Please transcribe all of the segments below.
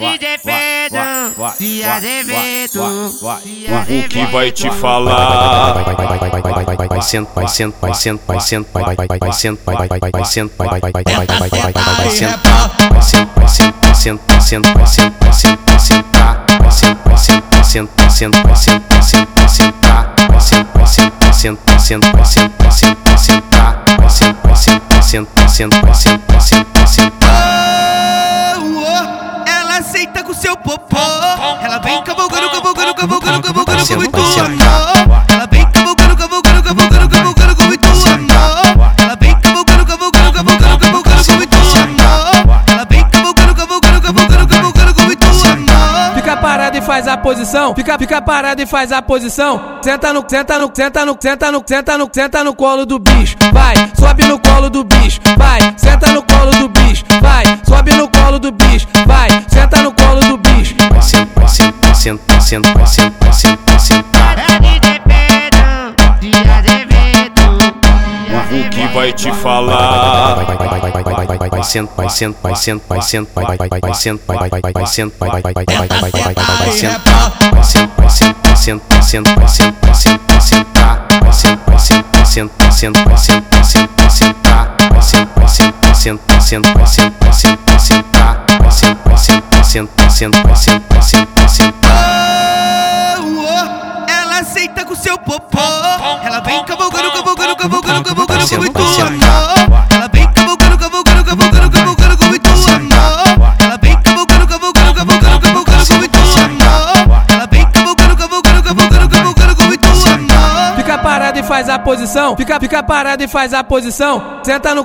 DJ Pedro de Azevedo. O que vai te falar? Vai senta, vai senta, vai senta, vai senta, vai senta, vai senta, vai Ela aceita com seu popô. Ela vem cavalgando, cavalgando, cavalgando, cavalgando com muito amor. Ela vem cavalgando, cavalgando, cavalgando, cavalgando com muito amor. Ela vem cavalgando, cavalgando, cavalgando, cavalgando com muito amor. Ela vem cavalgando, cavalgando, cavalgando, cavalgando com muito amor. Fica parado e faz a posição. Fica parado e faz a posição. Senta no colo do bicho. Vai, sobe no colo do bicho. Vai, senta no colo do bicho. Vai, sobe no colo do bicho. Vai, senta no colo do bicho. vai senta. É DJ Pedro de Azevedo. O que vai te falar? Vai senta, vai senta, vai senta, vai senta, vai senta, vai senta, Ela aceita com seu popô. Ela vem cavalgando, cavalgando, cavalgando, cavalgando com muito amor. Ela vem cavalgando, cavalgando, cavalgando, cavalgando com muito amor. Ela vem cavalgando, cavalgando, cavalgando, cavalgando com muito amor. Ela vem cavalgando, cavalgando, cavalgando, cavalgando com muito amor. Fica parado e faz a posição. Fica parado e faz a posição. Senta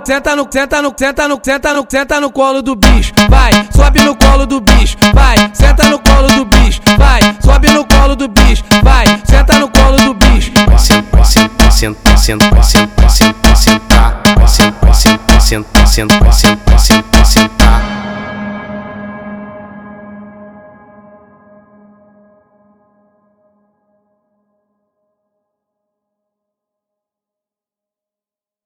no colo do bicho. Vai, sobe no colo do bicho. Vai, senta no colo do bicho. Vai, sobe no colo do bicho. Vai, senta no colo do bicho. Vai sentar.